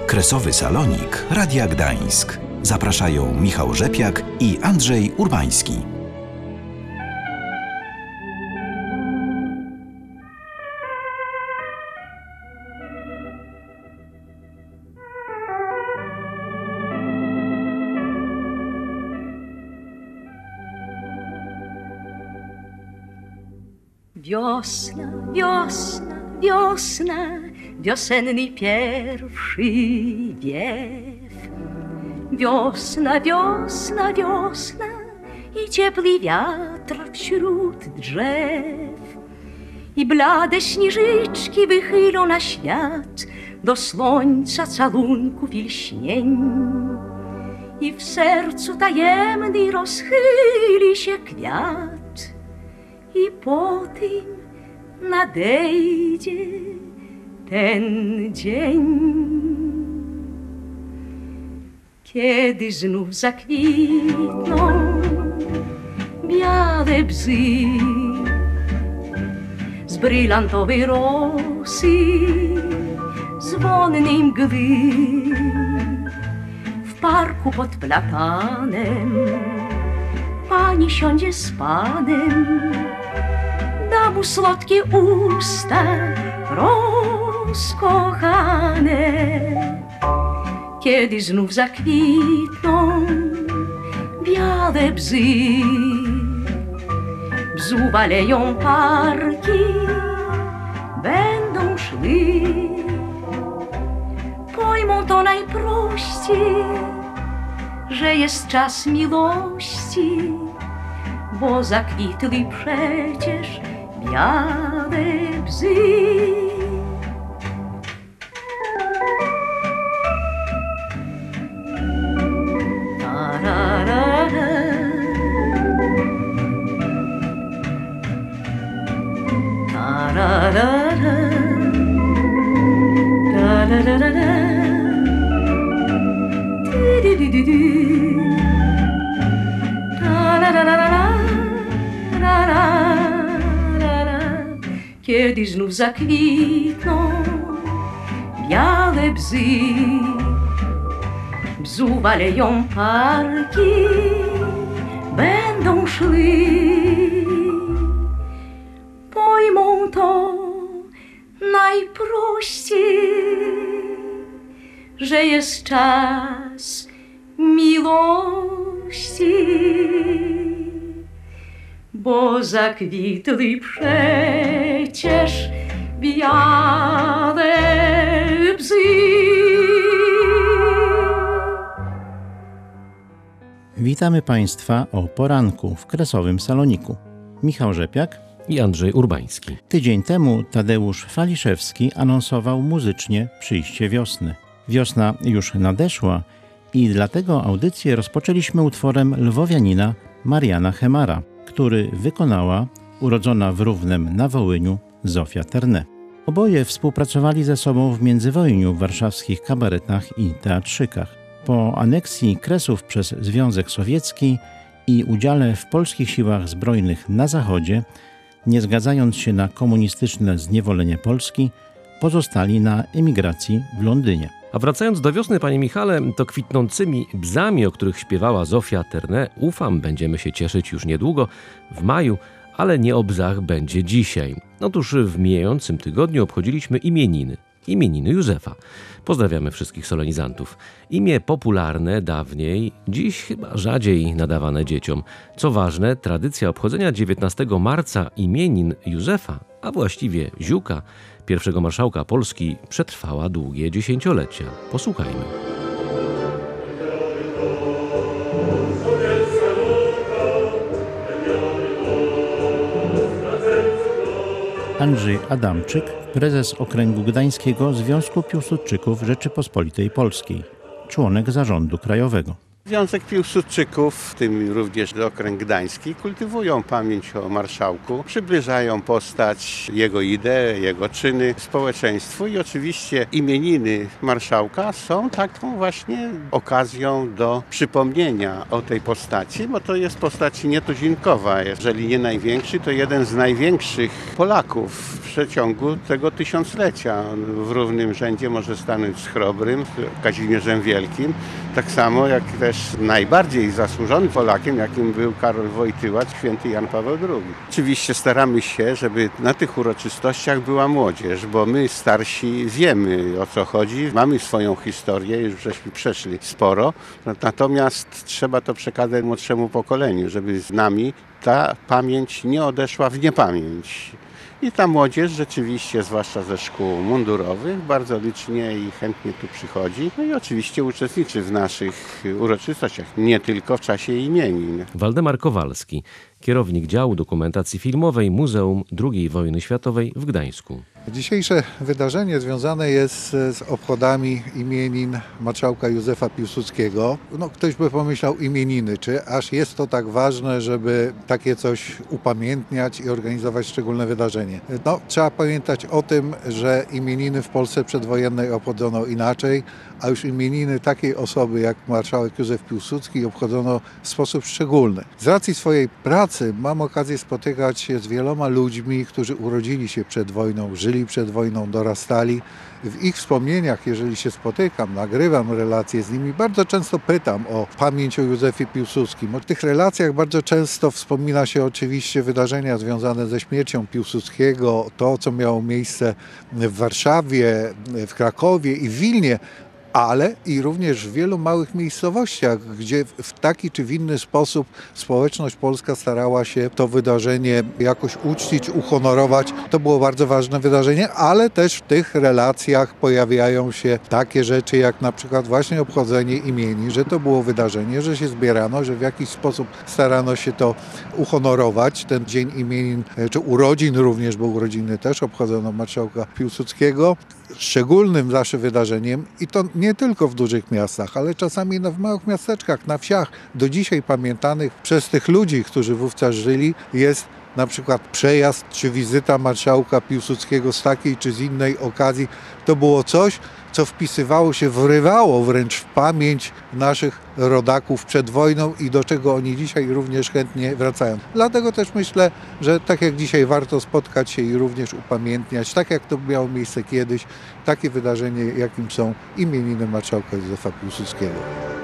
Kresowy Salonik Radia Gdańsk. Zapraszają Michał Rzepiak i Andrzej Urbański. Wiosna, wiosna, wiosna, wiosenny pierwszy wiew. Wiosna, wiosna, wiosna i ciepły wiatr wśród drzew. I blade śnieżyczki wychylą na świat do słońca całunków i lśnień. I w sercu tajemny rozchyli się kwiat. I po tym nadejdzie ten dzień, kiedy znów zakwitną białe bzy z brylantowej rosy, z wonnej mgły. W parku pod platanem pani siądzie z panem, da mu słodkie usta rozkochane. Kiedy znów zakwitną białe bzy, bzu waleją parki, będą szły. Pojmą to najprościej, że jest czas miłości, bo zakwitli przecież białe bzy. Tararara, tararara, tararara, kiedy znów zakwitną białe bzy, bzu waleją parki, będą szły. Pojmą to najprościej, że jest czas miłości, bo zakwitli przecież białe bzy. Witamy Państwa o poranku w Kresowym Saloniku. Michał Rzepiak i Andrzej Urbański. Tydzień temu Tadeusz Faliszewski anonsował muzycznie przyjście wiosny. Wiosna już nadeszła i dlatego audycję rozpoczęliśmy utworem lwowianina Mariana Hemara, który wykonała urodzona w Równem na Wołyniu Zofia Ternay. Oboje współpracowali ze sobą w międzywojniu w warszawskich kabaretach i teatrzykach. Po aneksji Kresów przez Związek Sowiecki i udziale w polskich siłach zbrojnych na Zachodzie, nie zgadzając się na komunistyczne zniewolenie Polski, pozostali na emigracji w Londynie. A wracając do wiosny, panie Michale, to kwitnącymi bzami, o których śpiewała Zofia Ternay, ufam, będziemy się cieszyć już niedługo, w maju, ale nie o bzach będzie dzisiaj. Otóż w mijającym tygodniu obchodziliśmy imieniny Józefa. Pozdrawiamy wszystkich solenizantów. Imię popularne dawniej, dziś chyba rzadziej nadawane dzieciom. Co ważne, tradycja obchodzenia 19 marca imienin Józefa, a właściwie Ziuka, pierwszego marszałka Polski, przetrwała długie dziesięciolecia. Posłuchajmy. Andrzej Adamczyk, prezes Okręgu Gdańskiego Związku Piłsudczyków Rzeczypospolitej Polskiej, członek zarządu krajowego. Związek Piłsudczyków, w tym również okręg gdański, kultywują pamięć o marszałku, przybliżają postać, jego idee, jego czyny społeczeństwu i oczywiście imieniny marszałka są taką właśnie okazją do przypomnienia o tej postaci, bo to jest postać nietuzinkowa. Jeżeli nie największy, to jeden z największych Polaków w przeciągu tego tysiąclecia. W równym rzędzie może stanąć z Chrobrym, z Kazimierzem Wielkim, tak samo jak też najbardziej zasłużonym Polakiem, jakim był Karol Wojtyła, święty Jan Paweł II. Oczywiście staramy się, żeby na tych uroczystościach była młodzież, bo my starsi wiemy, o co chodzi, mamy swoją historię, już żeśmy przeszli sporo, natomiast trzeba to przekazać młodszemu pokoleniu, żeby z nami ta pamięć nie odeszła w niepamięć. I ta młodzież rzeczywiście, zwłaszcza ze szkół mundurowych, bardzo licznie i chętnie tu przychodzi. No i oczywiście uczestniczy w naszych uroczystościach, nie tylko w czasie imienin. Waldemar Kowalski, kierownik działu dokumentacji filmowej Muzeum II Wojny Światowej w Gdańsku. Dzisiejsze wydarzenie związane jest z obchodami imienin marszałka Józefa Piłsudskiego. Ktoś by pomyślał imieniny, czy aż jest to tak ważne, żeby takie coś upamiętniać i organizować szczególne wydarzenie. Trzeba pamiętać o tym, że imieniny w Polsce przedwojennej obchodzono inaczej, a już imieniny takiej osoby jak marszałek Józef Piłsudski obchodzono w sposób szczególny. Z racji swojej pracy mam okazję spotykać się z wieloma ludźmi, którzy urodzili się przed wojną, żyli przed wojną, dorastali. W ich wspomnieniach, jeżeli się spotykam, nagrywam relacje z nimi, bardzo często pytam o pamięć o Józefie Piłsudskim. O tych relacjach bardzo często wspomina się oczywiście wydarzenia związane ze śmiercią Piłsudskiego, to co miało miejsce w Warszawie, w Krakowie i w Wilnie, ale i również w wielu małych miejscowościach, gdzie w taki czy w inny sposób społeczność polska starała się to wydarzenie jakoś uczcić, uhonorować. To było bardzo ważne wydarzenie, ale też w tych relacjach pojawiają się takie rzeczy jak na przykład właśnie obchodzenie imienin, że to było wydarzenie, że się zbierano, że w jakiś sposób starano się to uhonorować. Ten dzień imienin, czy urodzin również, bo urodziny też obchodzono marszałka Piłsudskiego. Szczególnym zawsze wydarzeniem, i to nie tylko w dużych miastach, ale czasami w małych miasteczkach, na wsiach, do dzisiaj pamiętanych przez tych ludzi, którzy wówczas żyli, jest na przykład przejazd czy wizyta marszałka Piłsudskiego z takiej czy z innej okazji. To było coś, co wpisywało się, wrywało wręcz w pamięć naszych rodaków przed wojną i do czego oni dzisiaj również chętnie wracają. Dlatego też myślę, że tak jak dzisiaj warto spotkać się i również upamiętniać, tak jak to miało miejsce kiedyś, takie wydarzenie, jakim są imieniny marszałka Józefa Piłsudskiego.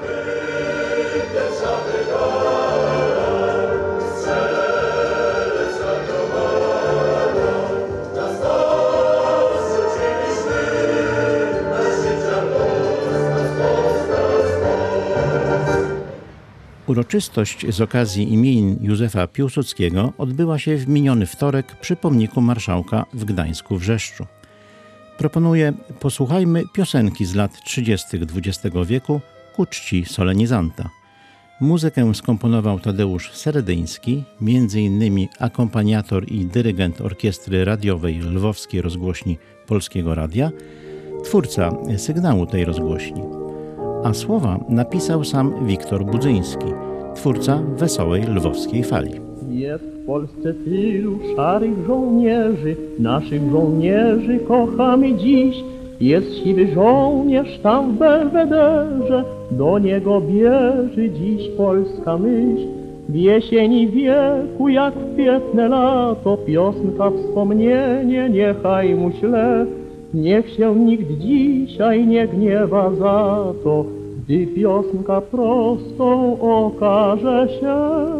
Uroczystość z okazji imienin Józefa Piłsudskiego odbyła się w miniony wtorek przy pomniku marszałka w Gdańsku-Wrzeszczu. Proponuję, posłuchajmy piosenki z lat 30. XX wieku ku czci solenizanta. Muzykę skomponował Tadeusz Seredyński, m.in. akompaniator i dyrygent orkiestry radiowej Lwowskiej Rozgłośni Polskiego Radia, twórca sygnału tej rozgłośni. A słowa napisał sam Wiktor Budzyński, twórca Wesołej Lwowskiej Fali. Jest w Polsce tylu szarych żołnierzy, naszych żołnierzy kochamy dziś. Jest siwy żołnierz tam w Belwederze, do niego bierze dziś polska myśl. W jesieni wieku, jak w kwietne lato, piosenka wspomnienie niechaj mu śle. Niech się nikt dzisiaj nie gniewa za to, gdy piosenka prostą okaże się.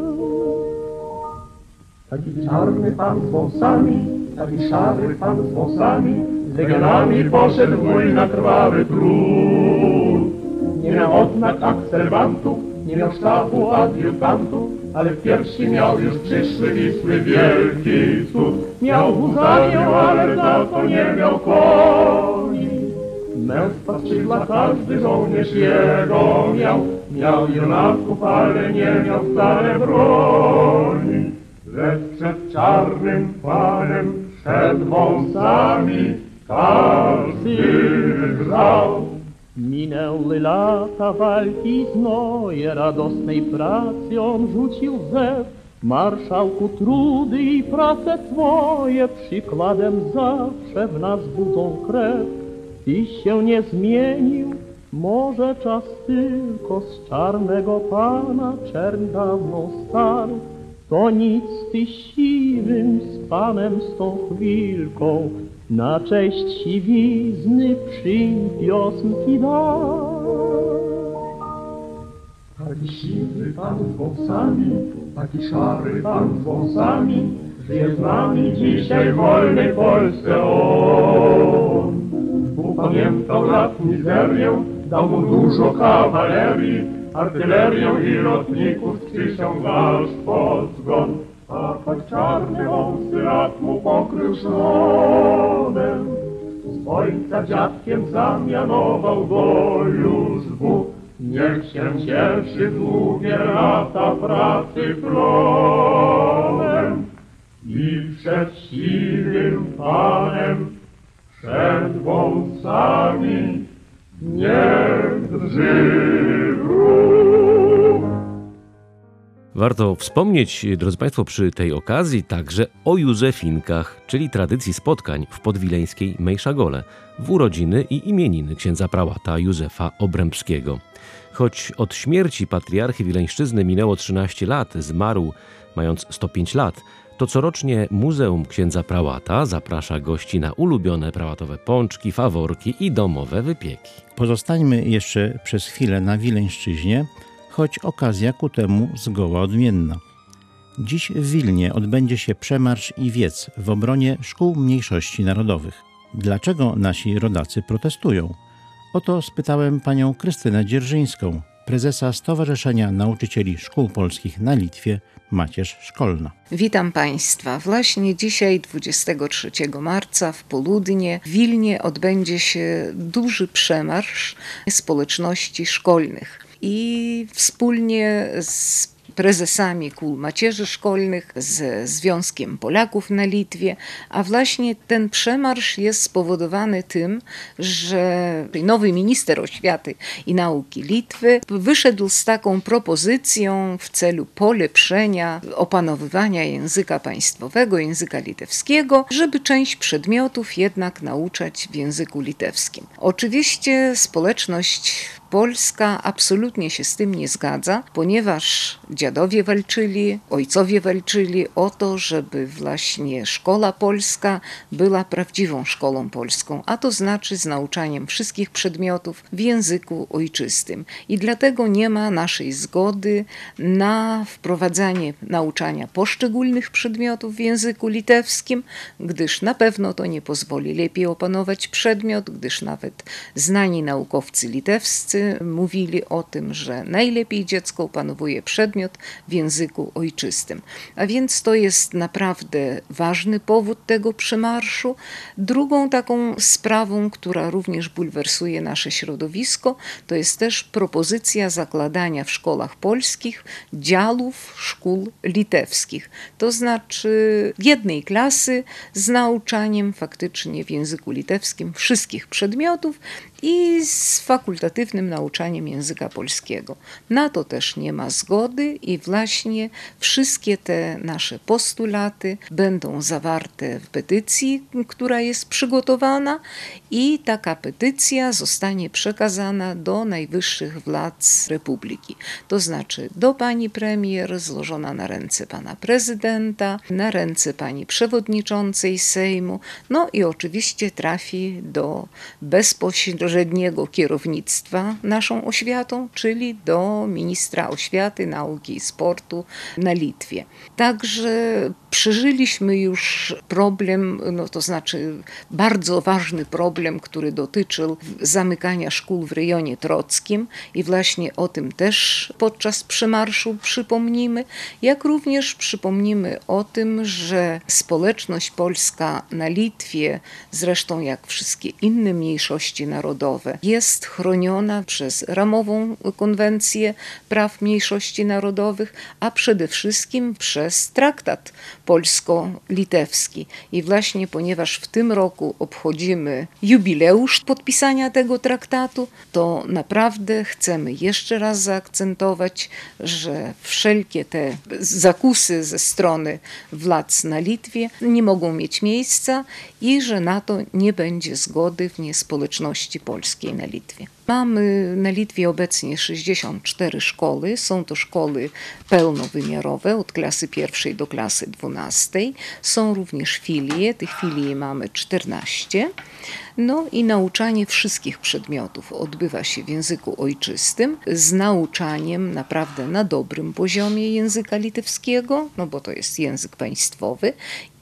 Taki czarny pan z wąsami, taki szary pan z wąsami, z legionami poszedł w bój na krwawy trud. Nie miał odnak akselbantów, nie miał sztabu adiutantów, ale w piersi miał już przyszły Wisły wielki cud. Miał huzarię, ale za to nie miał koni. Męstwa skrzydła każdy żołnierz jego miał. Miał junaków, ale nie miał wcale broni. Lecz przed czarnym panem, przed wąsami każdy grzał. Minęły lata walki, znoje radosnej pracy on rzucił zew. Marszałku, trudy i prace twoje przykładem zawsze w nas budzą krew. Tyś się nie zmienił, może czas tylko z czarnego pana czerń dawno starł. To nic, ty siwym z panem z tą chwilką, na cześć siwizny przyjm piosenki dar. Taki siwy pan z wąsami, taki szary pan z wąsami, żyje z nami dzisiaj w wolnej Polsce on. Upamiętał lat mizerię, dał mu dużo kawalerii, artylerię i lotników przyciągasz pod zgon. A choć czarny wąsy lat mu pokrył szronem, z ojca dziadkiem zamianował go już Bóg. Niech się cieszy długie lata pracy plodem i przed siwym panem, przed wąsami niech drży wróg. Warto wspomnieć, drodzy Państwo, przy tej okazji także o Józefinkach, czyli tradycji spotkań w podwileńskiej Mejszagole w urodziny i imieniny księdza prałata Józefa Obrębskiego. Choć od śmierci patriarchy Wileńszczyzny minęło 13 lat, zmarł mając 105 lat, to corocznie Muzeum Księdza Prałata zaprasza gości na ulubione prałatowe pączki, faworki i domowe wypieki. Pozostańmy jeszcze przez chwilę na Wileńszczyźnie, choć okazja ku temu zgoła odmienna. Dziś w Wilnie odbędzie się przemarsz i wiec w obronie szkół mniejszości narodowych. Dlaczego nasi rodacy protestują? Oto spytałem panią Krystynę Dzierżyńską, prezesa Stowarzyszenia Nauczycieli Szkół Polskich na Litwie Macierz Szkolna. Witam Państwa. Właśnie dzisiaj, 23 marca w południe w Wilnie odbędzie się duży przemarsz społeczności szkolnych. I wspólnie z prezesami kół macierzy szkolnych, ze Związkiem Polaków na Litwie, a właśnie ten przemarsz jest spowodowany tym, że nowy minister oświaty i nauki Litwy wyszedł z taką propozycją w celu polepszenia opanowywania języka państwowego, języka litewskiego, żeby część przedmiotów jednak nauczać w języku litewskim. Oczywiście społeczność polska absolutnie się z tym nie zgadza, ponieważ dziadowie walczyli, ojcowie walczyli o to, żeby właśnie szkoła polska była prawdziwą szkołą polską, a to znaczy z nauczaniem wszystkich przedmiotów w języku ojczystym. I dlatego nie ma naszej zgody na wprowadzanie nauczania poszczególnych przedmiotów w języku litewskim, gdyż na pewno to nie pozwoli lepiej opanować przedmiot, gdyż nawet znani naukowcy litewscy mówili o tym, że najlepiej dziecko opanowuje przedmiot w języku ojczystym. A więc to jest naprawdę ważny powód tego przemarszu. Drugą taką sprawą, która również bulwersuje nasze środowisko, to jest też propozycja zakładania w szkołach polskich działów szkół litewskich. To znaczy jednej klasy z nauczaniem faktycznie w języku litewskim wszystkich przedmiotów i z fakultatywnym nauczaniem języka polskiego. Na to też nie ma zgody i właśnie wszystkie te nasze postulaty będą zawarte w petycji, która jest przygotowana i taka petycja zostanie przekazana do najwyższych władz Republiki. To znaczy do pani premier, złożona na ręce pana prezydenta, na ręce pani przewodniczącej Sejmu, no i oczywiście trafi do bezpośredniego kierownictwa naszą oświatą, czyli do ministra oświaty, nauki i sportu na Litwie. Także przeżyliśmy już problem, to znaczy bardzo ważny problem, który dotyczył zamykania szkół w rejonie trockim i właśnie o tym też podczas przemarszu przypomnimy, jak również przypomnimy o tym, że społeczność polska na Litwie, zresztą jak wszystkie inne mniejszości narodowe, narodowe jest chroniona przez ramową konwencję praw mniejszości narodowych, a przede wszystkim przez traktat polsko-litewski. I właśnie ponieważ w tym roku obchodzimy jubileusz podpisania tego traktatu, to naprawdę chcemy jeszcze raz zaakcentować, że wszelkie te zakusy ze strony władz na Litwie nie mogą mieć miejsca i że na to nie będzie zgody w społeczności polskiej na Litwie. Mamy na Litwie obecnie 64 szkoły. Są to szkoły pełnowymiarowe od klasy 1 do klasy 12. Są również filie. Tych filii mamy 14. No i nauczanie wszystkich przedmiotów odbywa się w języku ojczystym z nauczaniem naprawdę na dobrym poziomie języka litewskiego, no bo to jest język państwowy.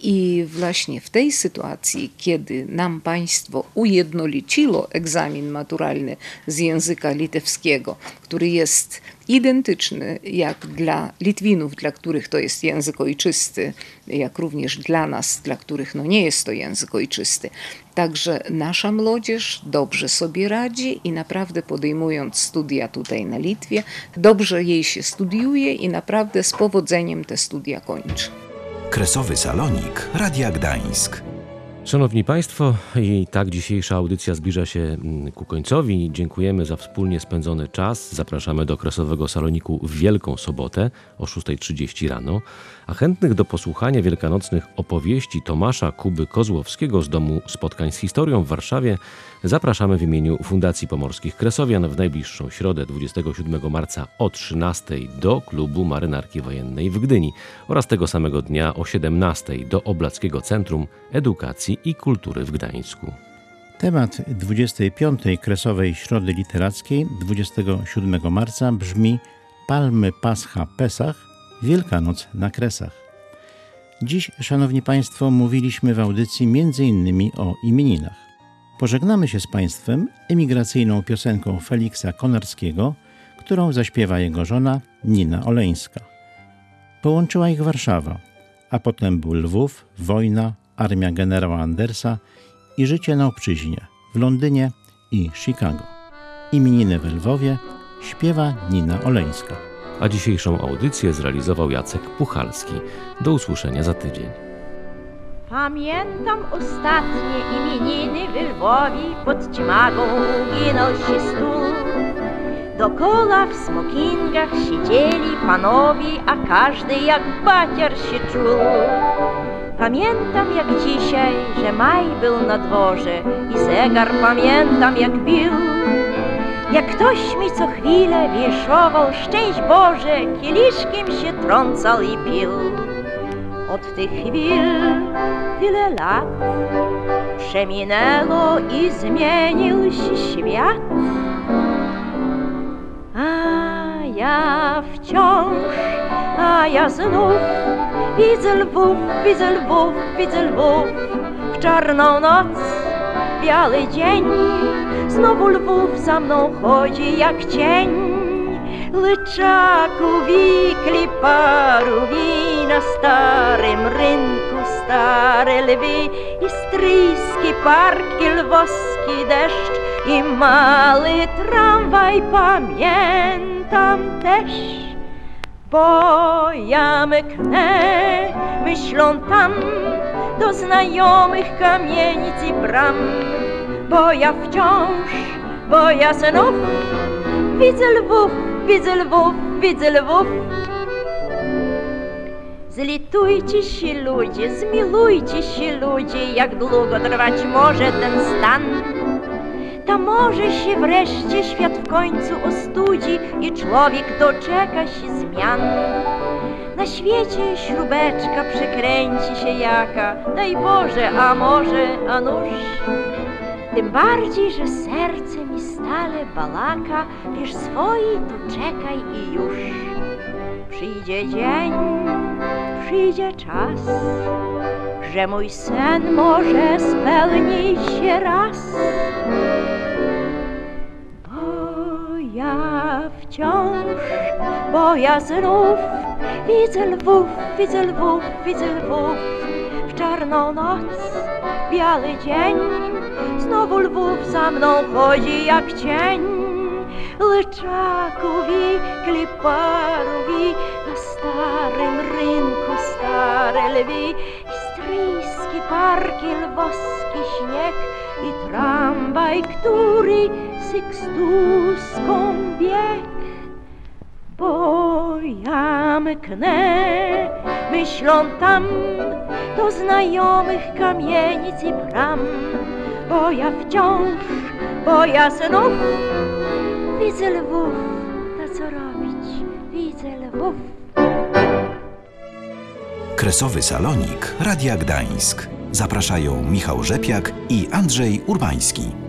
I właśnie w tej sytuacji, kiedy nam państwo ujednoliciło egzamin maturalny z języka litewskiego, który jest identyczny jak dla Litwinów, dla których to jest język ojczysty, jak również dla nas, dla których nie jest to język ojczysty. Także nasza młodzież dobrze sobie radzi i naprawdę podejmując studia tutaj na Litwie, dobrze jej się studiuje i naprawdę z powodzeniem te studia kończy. Kresowy Salonik Radia Gdańsk. Szanowni Państwo, i tak dzisiejsza audycja zbliża się ku końcowi. Dziękujemy za wspólnie spędzony czas. Zapraszamy do Kresowego Saloniku w Wielką Sobotę o 6:30 rano. A chętnych do posłuchania wielkanocnych opowieści Tomasza Kuby Kozłowskiego z Domu Spotkań z Historią w Warszawie zapraszamy w imieniu Fundacji Pomorskich Kresowian w najbliższą środę 27 marca o 13:00 do Klubu Marynarki Wojennej w Gdyni oraz tego samego dnia o 17:00 do Oblackiego Centrum Edukacji i Kultury w Gdańsku. Temat 25. Kresowej Środy Literackiej 27 marca brzmi Palmy, Pascha, Pesach, Wielkanoc na Kresach. Dziś, szanowni Państwo, mówiliśmy w audycji m.in. o imieninach. Pożegnamy się z Państwem emigracyjną piosenką Feliksa Konarskiego, którą zaśpiewa jego żona Nina Oleńska. Połączyła ich Warszawa, a potem był Lwów, wojna, armia generała Andersa i życie na obczyźnie w Londynie i Chicago. Imieniny w Lwowie śpiewa Nina Oleńska. A dzisiejszą audycję zrealizował Jacek Puchalski. Do usłyszenia za tydzień. Pamiętam ostatnie imieniny w Lwowie, pod ćmagą uginął się stół. Dokoła w smokingach siedzieli panowie, a każdy jak baciar się czuł. Pamiętam jak dzisiaj, że maj był na dworze i zegar pamiętam jak bił. Jak ktoś mi co chwilę wieszował szczęść Boże, kieliszkiem się trącał i pił. Od tych chwil tyle lat przeminęło i zmienił się świat. A ja wciąż, a ja znów widzę Lwów, widzę Lwów, widzę Lwów. W czarną noc, biały dzień, znowu Lwów za mną chodzi jak cień. Lyczaków i kliparowi na starym rynku stare lwy i stryjski park i lwowski deszcz i mały tramwaj pamiętam też. Bo ja mknę myślą tam do znajomych kamienic i bram. Bo ja wciąż, bo ja znów widzę Lwów, widzę Lwów, widzę Lwów. Zlitujcie się ludzie, zmilujcie się ludzie, jak długo trwać może ten stan. Ta może się wreszcie świat w końcu ostudzi i człowiek doczeka się zmian. Na świecie śrubeczka przekręci się jaka, daj Boże, a może, a nuż. Tym bardziej, że serce mi stale balaka, wiesz, swoi tu czekaj i już. Przyjdzie dzień, przyjdzie czas, że mój sen może spełni się raz. Bo ja wciąż, bo ja znów widzę Lwów, widzę Lwów, widzę Lwów. W czarną noc, biały dzień, znowu Lwów za mną chodzi jak cień. Lyczaków i kliparów i na starym rynku stare lwi, stryjski parki, lwowski śnieg i tramwaj, który Sykstuską bieg. Bo ja mknę myślą tam do znajomych kamienic i bram, bo ja wciąż, bo ja znów widzę Lwów, na co robić, widzę Lwów. Kresowy Salonik Radia Gdańsk. Zapraszają Michał Rzepiak i Andrzej Urbański.